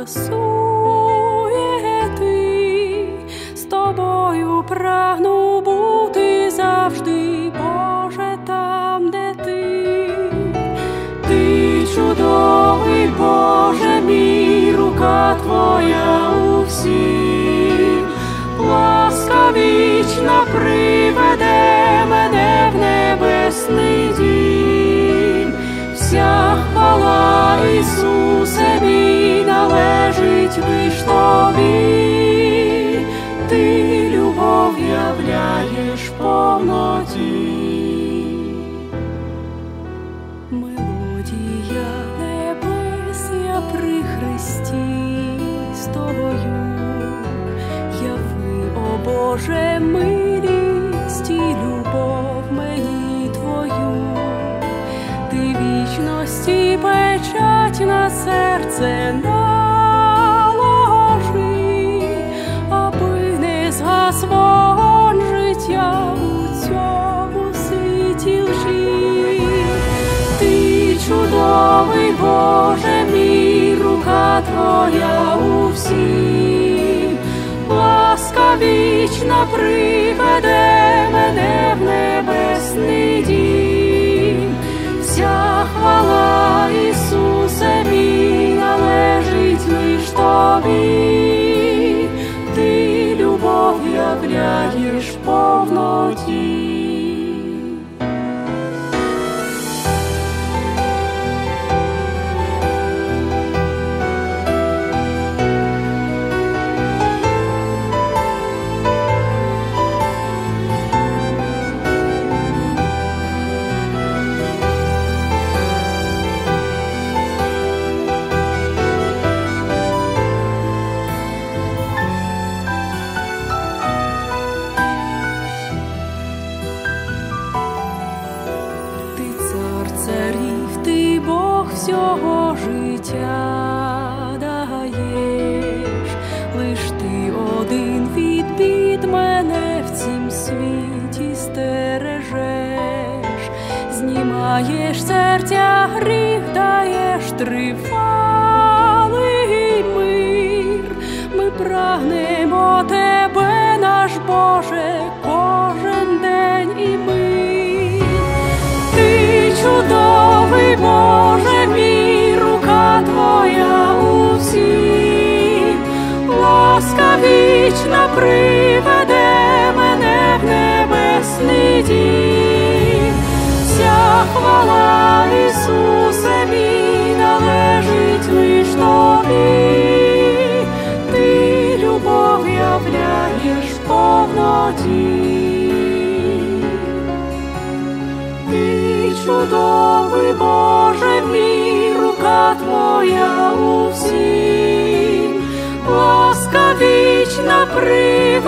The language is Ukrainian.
суєти, з тобою прагну бути завжди, Боже, там, де ти. Ти чудовий, Боже мій, рука твоя у всім, ласка вічна приведе мене в небесний дім. Вся хвала, Ісусе мій, належить лиш тобі, ти любов являєш в повноті. Мелодія небес, я при Христі з тобою, яви, о Боже, милість і любов мені твою. Ти вічності печать на серце наложи, аби не згас вогонь життя у цьому світі лжи. Ти чудовий, Боже мій, рука твоя у всім, ласка вічна приведе мене в небесний дім. Вся хвала, Ісусе мій, належить лиш тобі, ти любов являєш в повноті. Царів, ти Бог всього життя даєш, лиш ти один від бід мене в цім світі стережеш, знімаєш серця гріх, даєш тривалий мир. Ми прагнемо тебе, наш Боже, кожен день і мир. Чудовий, Боже мій, рука твоя у всім, ласка вічна приведе мене в небесний дім. Вся хвала, Ісусе мій, належить лиш тобі, ти любов являєш в повноті. Чудовий, Боже мій, рука твоя у всім, ласка вічна приведе